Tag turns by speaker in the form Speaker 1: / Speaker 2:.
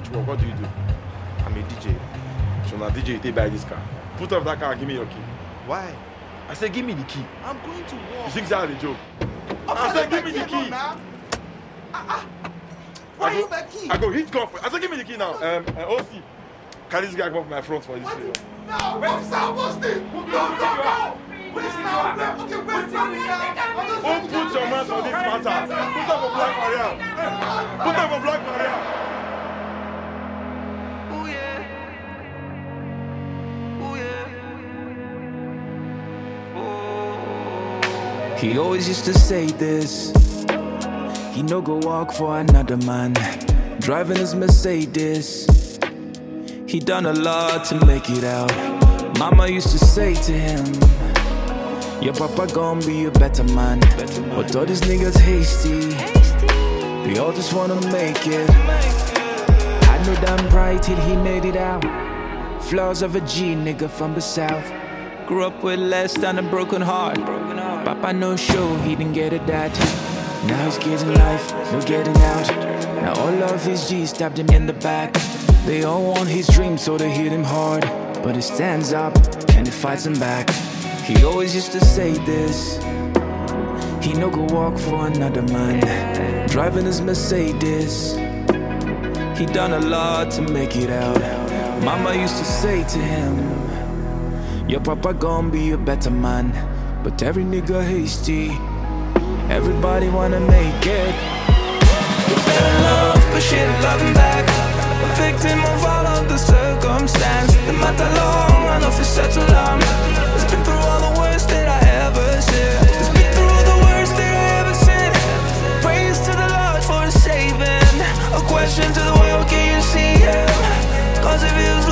Speaker 1: much work. What do? I'm a DJ. So now DJ, you take buy this car. Put off that car and give me your key.
Speaker 2: Why?
Speaker 1: I said, give me the key.
Speaker 2: I'm going to work.
Speaker 1: You think that's a joke? I said, give me the key.
Speaker 2: Why you the key?
Speaker 1: I go hit golf. I said, give me the key now. OC, can this guy come off my front for this video?
Speaker 2: No, officer, what's this? No. Please now. Okay, wait.
Speaker 1: Don't put your mouth on this matter. Put up a black barrier. Put up a black barrier.
Speaker 3: He always used to say this. He no go walk for another man. Driving his Mercedes. He done a lot to make it out. Mama used to say to him, your papa gon' be a better man. But all these niggas hasty. They all just wanna make it. Had no damn pride till he made it out. Flaws of a G nigga from the south. Grew up with less than a broken heart. Papa no show, he didn't get it that. Now he's getting life, no getting out. Now all of his G's stabbed him in the back. They all want his dreams, so they hit him hard. But he stands up and he fights them back. He always used to say this. He no go walk for another man. Driving his Mercedes. He done a lot to make it out. Mama used to say to him, your papa gon' be a better man. But every nigga hasty. Everybody wanna make it. You fell in love, but she ain't loving back. A victim of all of the circumstance. No matter long, I know for such a long. It's been through all the worst that I ever seen. It's been through all the worst that I ever seen. Praise to the Lord for his saving. A question to the world, can you see him? Cause it feels